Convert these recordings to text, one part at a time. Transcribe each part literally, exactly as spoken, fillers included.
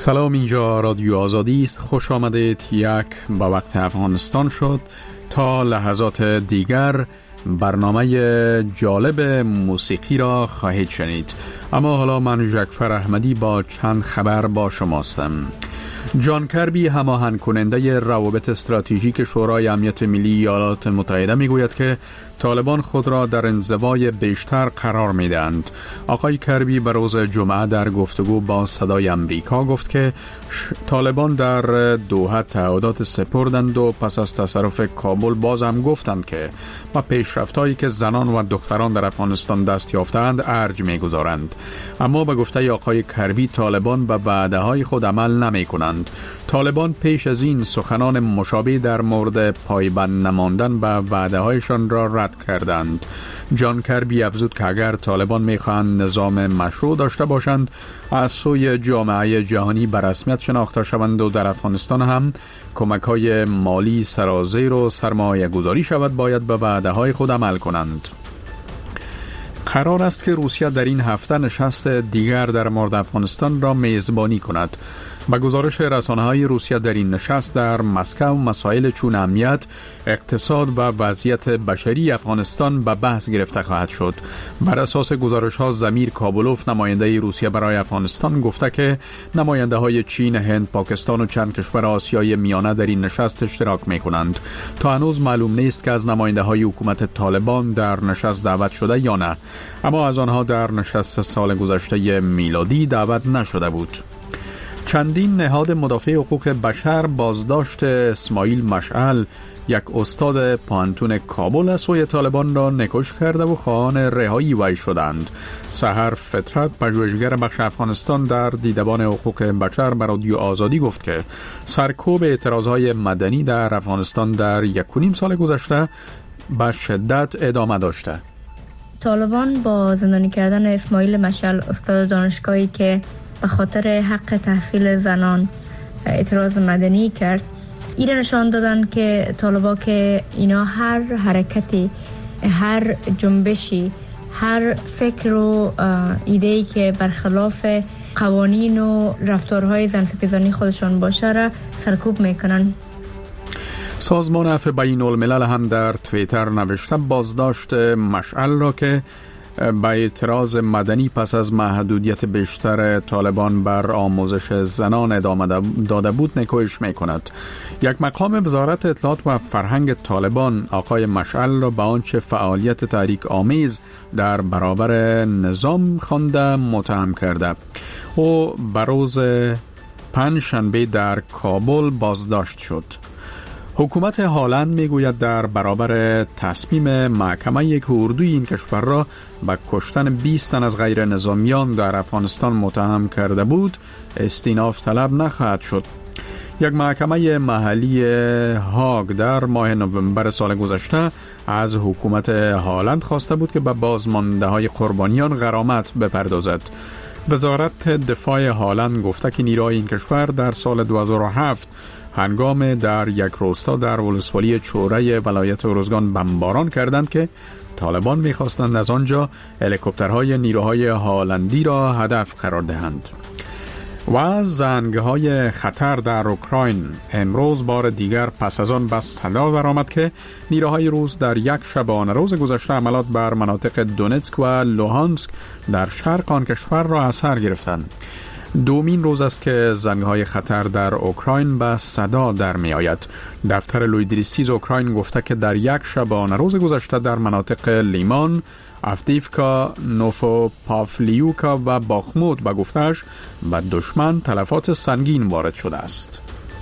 سلام، اینجا رادیو آزادی است. خوش آمدید. یک با وقت افغانستان شد. تا لحظات دیگر برنامه جالب موسیقی را خواهید شنید. اما حالا من جعفر احمدی با چند خبر با شماستم. جان کربی، هماهنگ کننده روابط استراتژیک شورای امنیت ملی ایالات متحده، میگوید که طالبان خود را در انزوای بیشتر قرار میدهند. آقای کربی به روز جمعه در گفتگو با صدای امریکا گفت که طالبان در دوحه تعهدات سپردند و پس از تصرف کابل باز هم گفتند که با پیشرفت‌هایی که زنان و دختران در افغانستان دست یافتند ارج میگذارند. اما به گفته آقای کربی طالبان به وعده‌های خود عمل نمی‌کنند. طالبان پیش از این سخنان مشابه در مورد پایبند نماندن به وعده‌هایشان را رد کردند. جان کربی افزود که اگر طالبان می‌خواهند نظام مشروع داشته باشند، از سوی جامعه جهانی به رسمیت شناخته شوند و در افغانستان هم کمک‌های مالی سرازیر و سرمایه گذاری شود، باید به وعده‌های خود عمل کنند. قرار است که روسیه در این هفته نشست دیگر در مورد افغانستان را میزبانی کند. با گزارش رسانه‌های روسیه در این نشست در مسکو مسائل چون امنیت، اقتصاد و وضعیت بشری افغانستان به بحث گرفته خواهد شد. بر اساس گزارش‌ها زمیر کابولوف، نماینده روسیه برای افغانستان، گفته که نماینده‌های چین، هند، پاکستان و چند کشور آسیای میانه در این نشست اشتراک می‌کنند. تا هنوز معلوم نیست که از نماینده‌های حکومت طالبان در نشست دعوت شده یا نه، اما از آنها در نشست سال گذشته میلادی دعوت نشده بود. چندین نهاد مدافع حقوق بشر بازداشت اسماعیل مشعل، یک استاد پانتون کابل، از سوی طالبان را نکوش کرده و خواهان رهایی وی شدند. سحر فطرت، پژوهشگر بخش افغانستان در دیدبان حقوق بشر، به رادیو آزادی گفت که سرکوب اعتراضهای مدنی در افغانستان در یک و نیم سال گذشته به شدت ادامه داشته. طالبان با زندانی کردن اسماعیل مشعل، استاد دانشگاهی که به خاطر حق تحصیل زنان اعتراض مدنی کرد، این نشان دادن که طالبا که اینا هر حرکتی، هر جنبشی، هر فکر و ایده‌ای که برخلاف قوانین و رفتارهای زن ستیزانی خودشان باشه را سرکوب میکنن. سازمان عفو بین الملل هم در توییتر نوشته بازداشت مشعل را که با اعتراض مدنی پس از محدودیت بیشتر طالبان بر آموزش زنان ادامه داده بود نکوهش می کند. یک مقام وزارت اطلاعات و فرهنگ طالبان آقای مشعل را به آنچه فعالیت تحریک آمیز در برابر نظام خوانده متهم کرده. او به روز پنجشنبه در کابل بازداشت شد. حکومت هالند میگوید در برابر تصمیم محکمه یک اردوی این کشور را به کشتن بیست تن از غیر نظامیان در افغانستان متهم کرده بود، استیناف طلب نخواهد شد. یک محکمه محلی هاگ در ماه نوامبر سال گذشته از حکومت هالند خواسته بود که به بازمانده های قربانیان غرامت بپردازد. وزارت دفاع هالند گفته که نیروهای این کشور در سال دو هزار و هفت هنگام در یک روستا در ولسوالی چوره ولایت ارزگان بمباران کردند که طالبان می‌خواستند از آنجا هلیکوپترهای نیروهای هالندی را هدف قرار دهند. و زنگ‌های خطر در اوکراین امروز بار دیگر پس از آن به صدا درآمد که نیروهای روس در یک شبانه روز گذشته عملیات بر مناطق دونتسک و لوهانسک در شرق آن کشور را از سر گرفتند. دومین روز است که زنگ‌های خطر در اوکراین به صدا در می آید. دفتر لویدریستیز اوکراین گفته که در یک شبانه روز گذشته در مناطق لیمان، افدیفکا، نوفوپافلیوکا و باخموت به گفته‌اش به دشمن تلفات سنگین وارد شده است.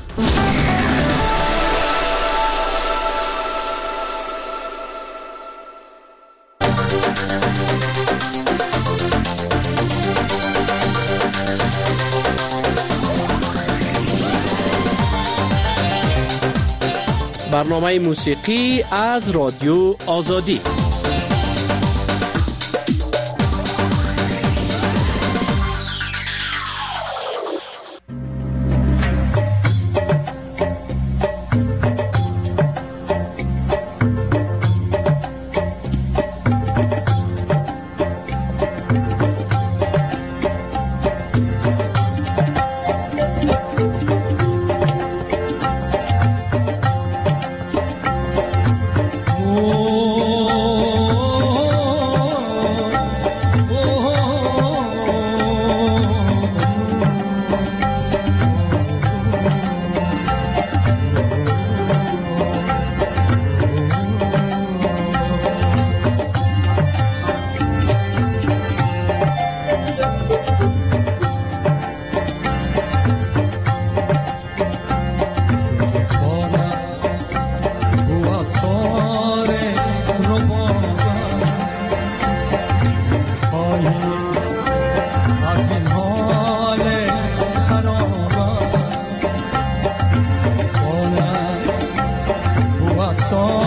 برنامه موسیقی از رادیو آزادی.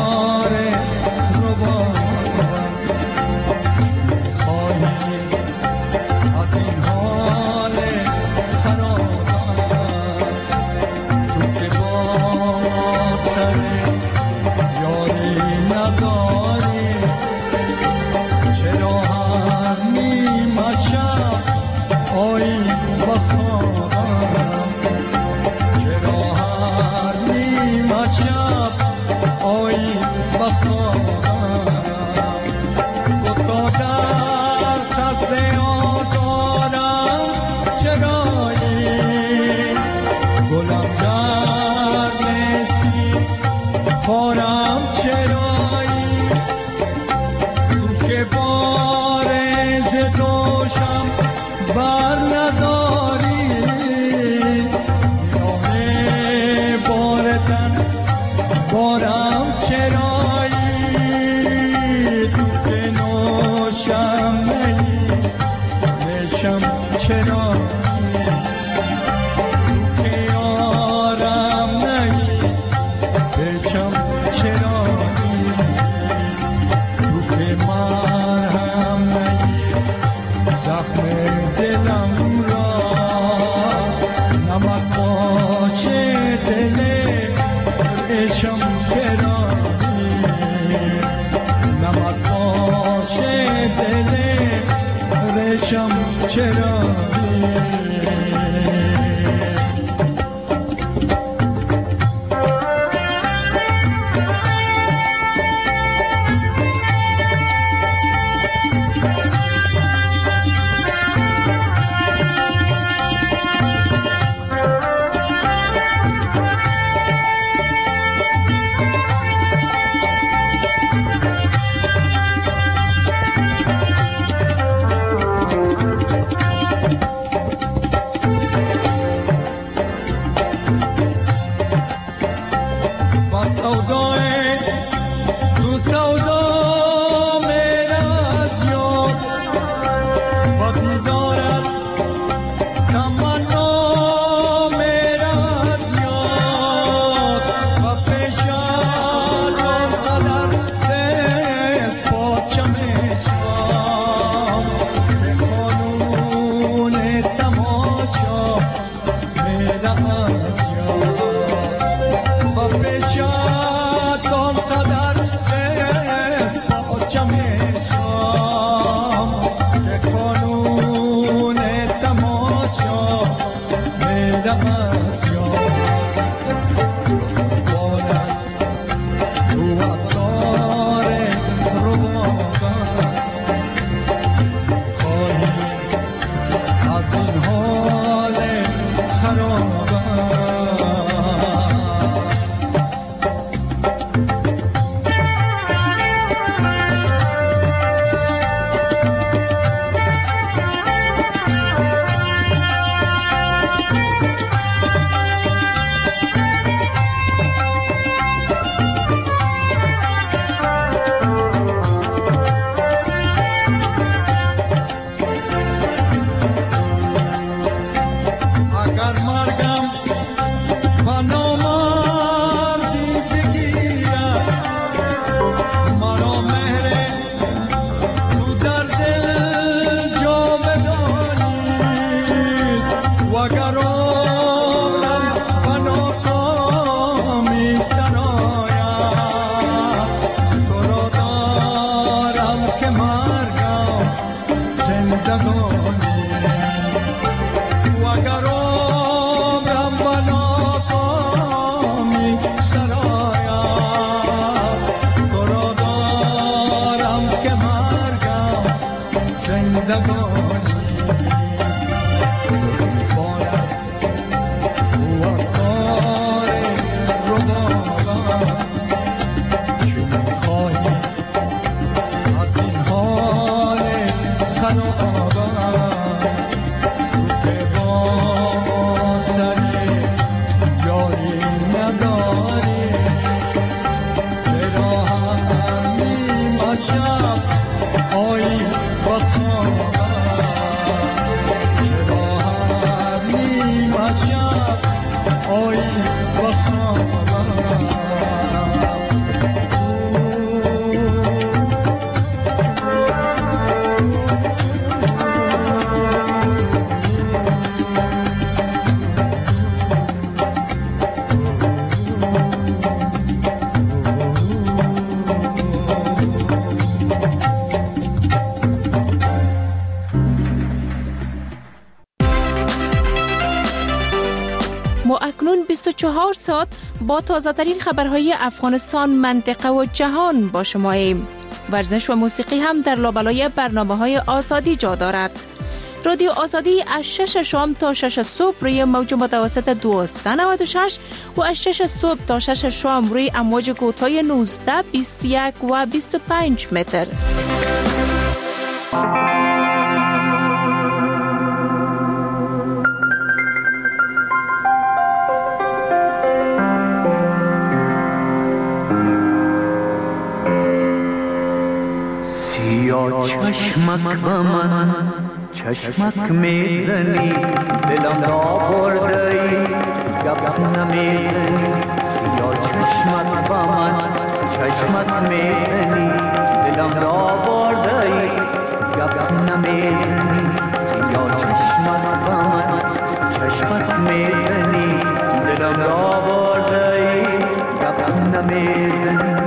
Oy, چهار ساعت با تازه ترین خبرهای افغانستان، منطقه و جهان با شماییم. ورزش و موسیقی هم در لابلای برنامه‌های آزادی جا دارد. رادیو آزادی از شش شام تا شش صبح روی موج متوسط دویست و نود و شش و از شش صبح تا شش شام روی امواج کوتاه نوزده، بیست و یک و بیست و پنج متر. چشمک با من چشمک میزنی، دلم را بردهی گپ نمیزنی. سیاه چشمک با من چشمک میزنی، دلم را بردهی گپ نمیزنی. سیاه چشمک با من چشمک میزنی، دلم را بردهی گپ نمیزنی.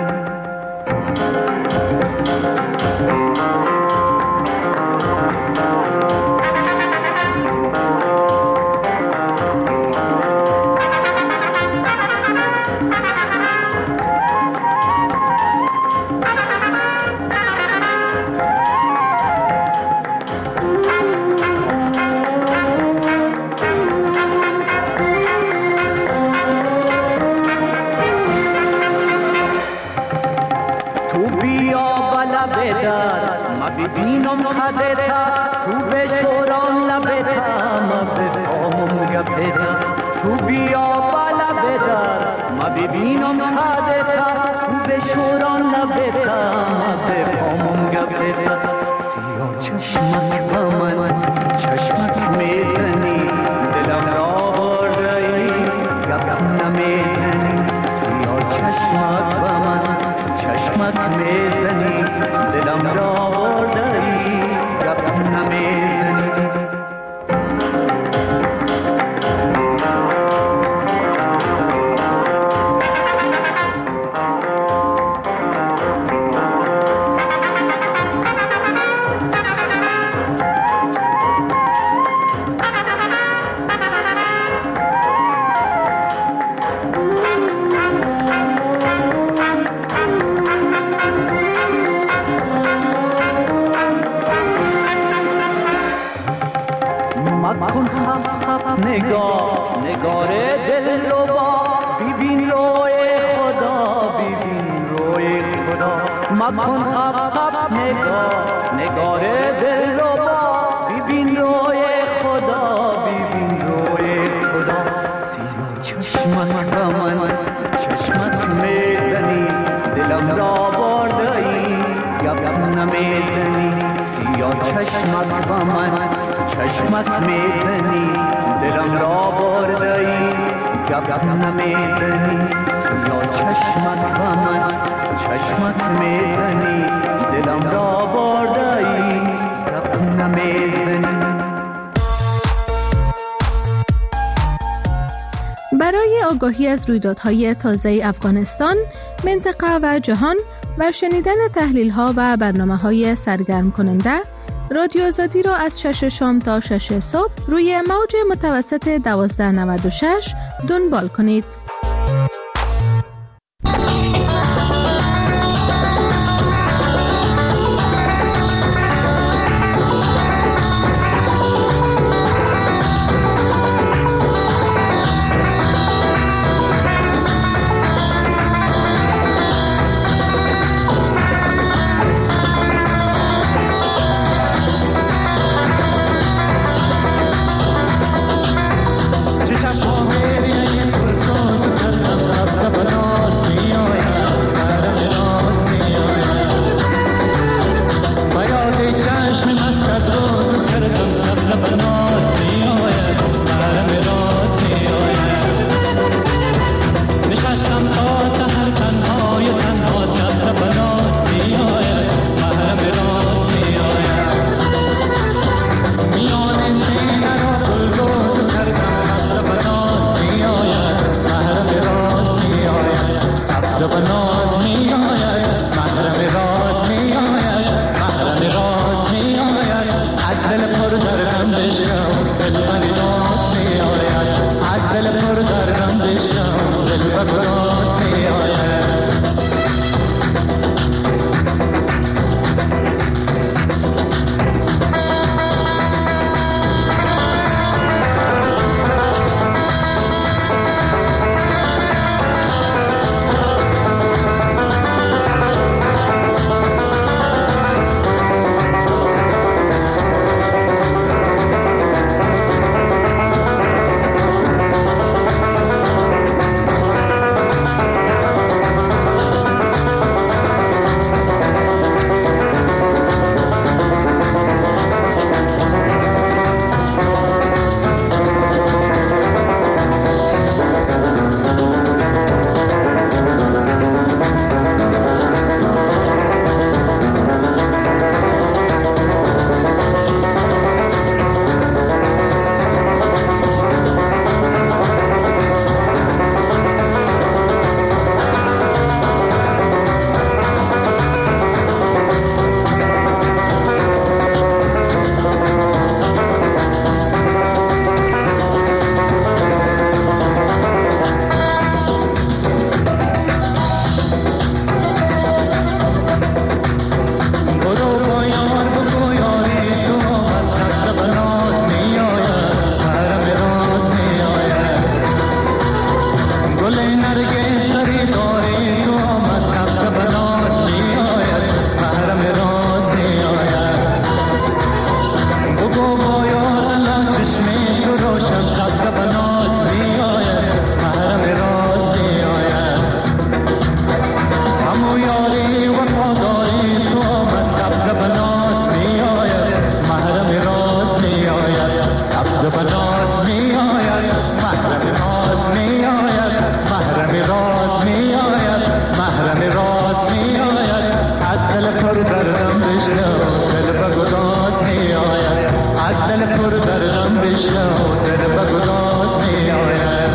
ببینم خدتا تو بشوران لبتا، ما بفهمم گپتا. تو بیا بالا بدار ما ببینم خدتا تو بشوران لبتا، ما بفهمم گپتا. سیاه چشمک با من چشمک میزنی، دلم را بردهی گپ نمیزنی. سیاه چشمک با من چشمک میزنی، دلم را بردهی گپ نمیزنی. مکن خب خب نگاه نگار دل رو با، ببین روی خدا ببین روی خدا. مکن خب خب نگاه نگار دل رو با، ببین روی خدا ببین روی خدا. سیاه چشمک با من چشمک میزنی، دلم را بردهی گپ نمیزنی. سیاه چشمک با من چشمک میزنی، دلم را بردهی گپ نمیزنی. سیاه چشمک با من چشمک میزنی، دلم را بردهی گپ نمیزنی. برای آگاهی از رویدادهای تازه افغانستان، منطقه و جهان و شنیدن تحلیل‌ها و برنامه‌های سرگرم کننده، رادیو آزادی را از شش شام تا شش صبح روی موج متوسط دوازده و نود و شش دنبال کنید. چشم ها میبینه که و یاری وفاداری تو آمد، سبز بناز می آید محرم راز می آید، سبز بناز می آید محرم راز می آید، محرم راز می آید، محرم راز می آید. از دل پر دردم بشنو دل به گداز می آید، از دل پر دردم بشنو دل به گداز می آید.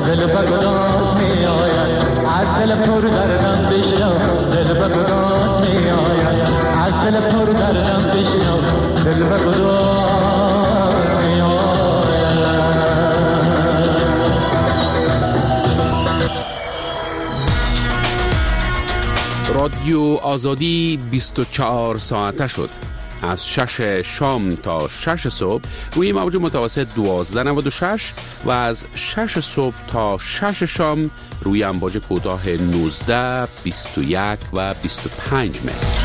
دل پر دردم بشنو دل به گداز می از دل پر دردم بشنو دل به گداز میآید. رادیو آزادی بیست و چهار ساعته شد. از شش شام تا شش صبح روی موج متوسط دوازده نود و شش و از شش صبح تا شش شام روی امواج کوتاه نوزده، بیست و یک و بیست و پنج متر.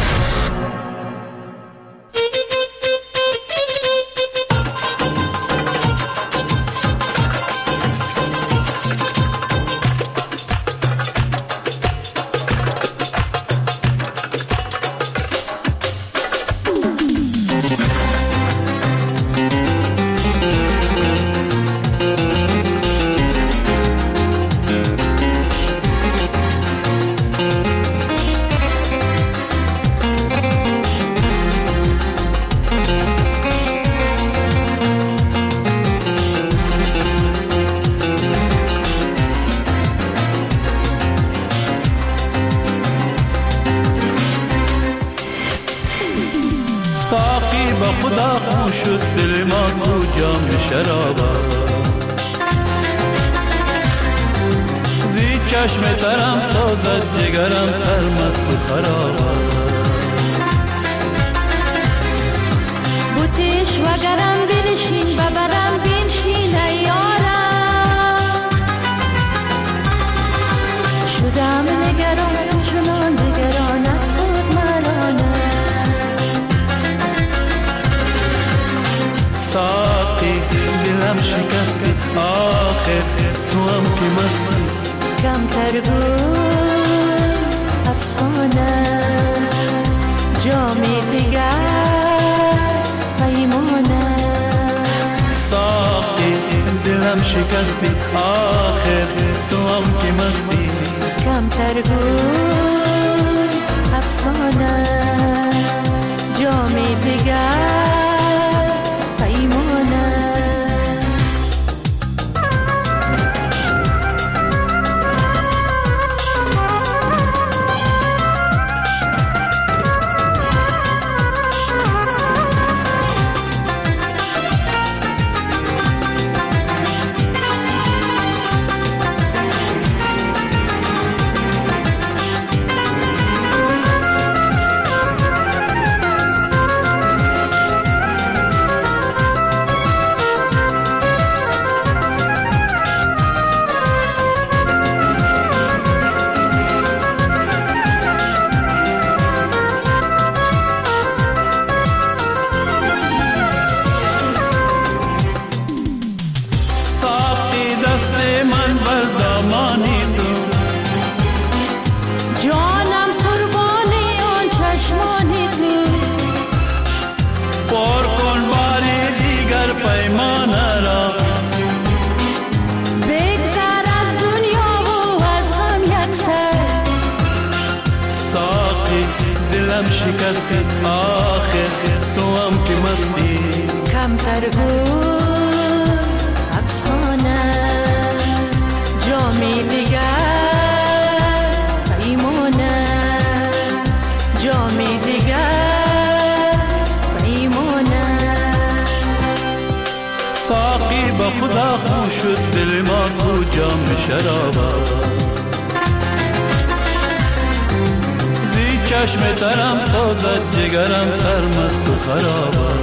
ساقی با خدا خون شد دل ما کو جام شرابا، زی چشم ترم سازد جگرم سرمست و خرابا. بوتیش وگرم بنشین ببرم بنشین ایارم، شدم نگران چنان نگران از خود مرانم. ساقی دلم شکستی آخر تو هم که مستی، کم تر بود افسانه جامی دیگر پیمانه. ساقی دلم شکستی آخر تو هم که مستی، کم تر بود افسانه جامی دیگر شکستی آخر تو هم که مستی، کم تر بود افسانه جامی دیگر پیمانه، جامی دیگر پیمانه. ساقی با خدا خون شد دل ما کو جام شرابا، چشم ترم سازد جگرم سرمست و خرابا.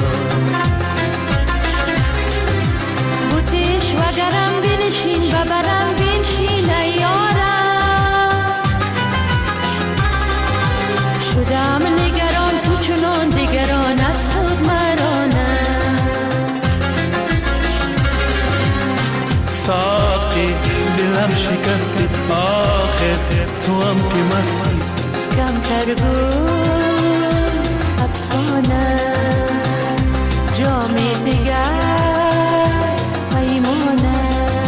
بوتیش وگرم بنشین ببرم بنشین ایارم، شدم نگران تو چنان دیگران از خود مرانم. ساقی دلم شکستی آخر تو هم که مستی، کم تر بود افسانه جامی دیگر پیمانه.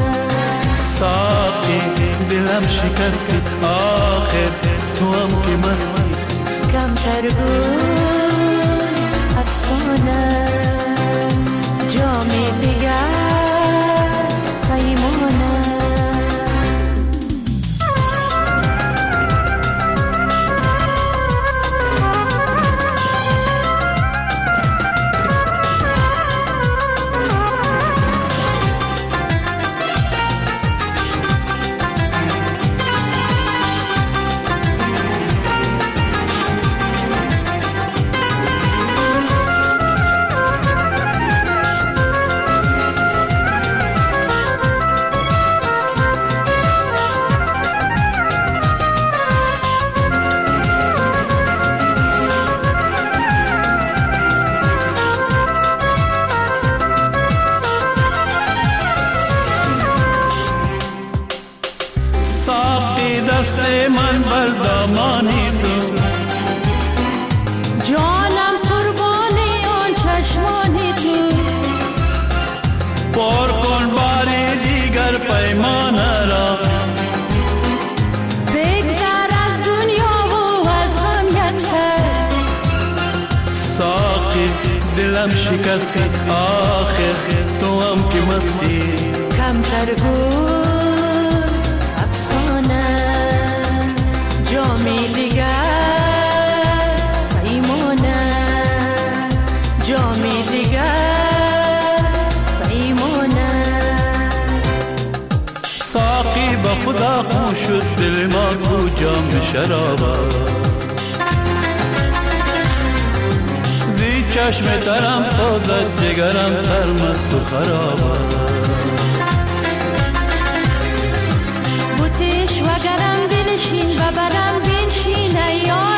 ساقی دلم شکستی آخر تو هم که مستی، کم تر بود افسانه جامی دیگر پیمانه. دلم شکستی آخر تو هم که مستی کمتر گو افسانه جامی دیگر پیمانه جامی دیگر پیمانه ساقی با خدا خون شد دل ما کو جام شرابه زی چشم ترم سازد جگرم سرمست و خرابه